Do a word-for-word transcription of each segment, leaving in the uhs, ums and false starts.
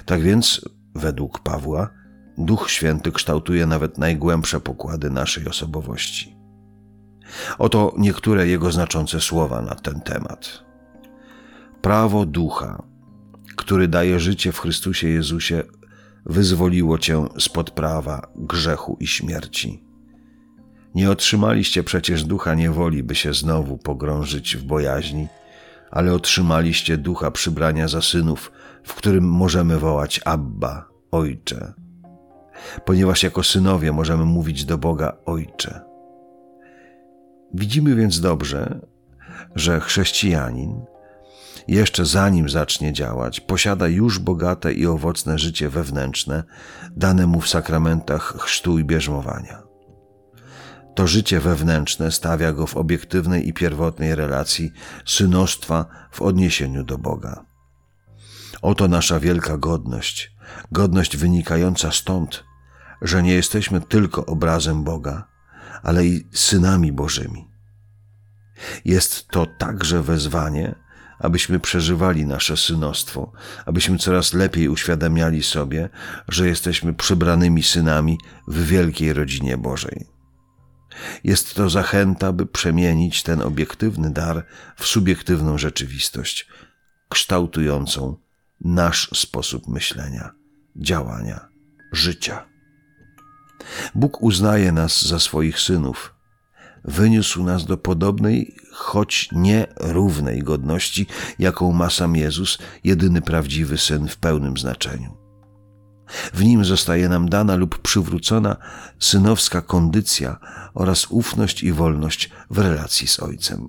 Tak więc, według Pawła, Duch Święty kształtuje nawet najgłębsze pokłady naszej osobowości. Oto niektóre jego znaczące słowa na ten temat. Prawo Ducha, który daje życie w Chrystusie Jezusie, wyzwoliło cię spod prawa grzechu i śmierci. Nie otrzymaliście przecież ducha niewoli, by się znowu pogrążyć w bojaźni, ale otrzymaliście ducha przybrania za synów, w którym możemy wołać Abba, Ojcze. Ponieważ jako synowie możemy mówić do Boga Ojcze. Widzimy więc dobrze, że chrześcijanin, jeszcze zanim zacznie działać, posiada już bogate i owocne życie wewnętrzne, dane mu w sakramentach chrztu i bierzmowania. To życie wewnętrzne stawia go w obiektywnej i pierwotnej relacji synostwa w odniesieniu do Boga. Oto nasza wielka godność, godność wynikająca stąd, że nie jesteśmy tylko obrazem Boga, ale i synami Bożymi. Jest to także wezwanie, abyśmy przeżywali nasze synostwo, abyśmy coraz lepiej uświadamiali sobie, że jesteśmy przybranymi synami w wielkiej rodzinie Bożej. Jest to zachęta, by przemienić ten obiektywny dar w subiektywną rzeczywistość, kształtującą nasz sposób myślenia, działania, życia. Bóg uznaje nas za swoich synów. Wyniósł nas do podobnej, choć nie równej godności, jaką ma sam Jezus, jedyny prawdziwy Syn w pełnym znaczeniu. W Nim zostaje nam dana lub przywrócona synowska kondycja oraz ufność i wolność w relacji z Ojcem.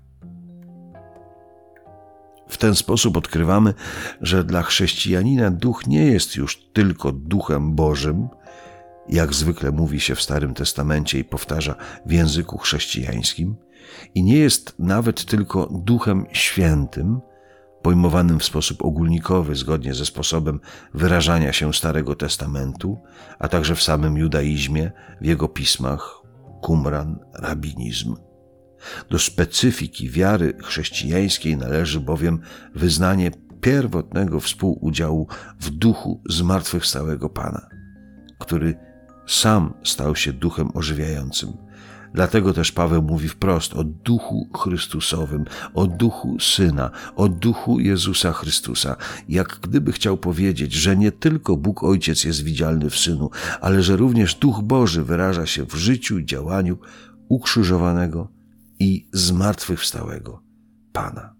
W ten sposób odkrywamy, że dla chrześcijanina duch nie jest już tylko duchem Bożym, jak zwykle mówi się w Starym Testamencie i powtarza w języku chrześcijańskim, i nie jest nawet tylko Duchem Świętym, pojmowanym w sposób ogólnikowy zgodnie ze sposobem wyrażania się Starego Testamentu, a także w samym judaizmie, w jego pismach, Qumran, rabinizm. Do specyfiki wiary chrześcijańskiej należy bowiem wyznanie pierwotnego współudziału w duchu zmartwychwstałego Pana, który sam stał się duchem ożywiającym. Dlatego też Paweł mówi wprost o duchu Chrystusowym, o duchu Syna, o duchu Jezusa Chrystusa, jak gdyby chciał powiedzieć, że nie tylko Bóg Ojciec jest widzialny w Synu, ale że również Duch Boży wyraża się w życiu i działaniu ukrzyżowanego i zmartwychwstałego Pana.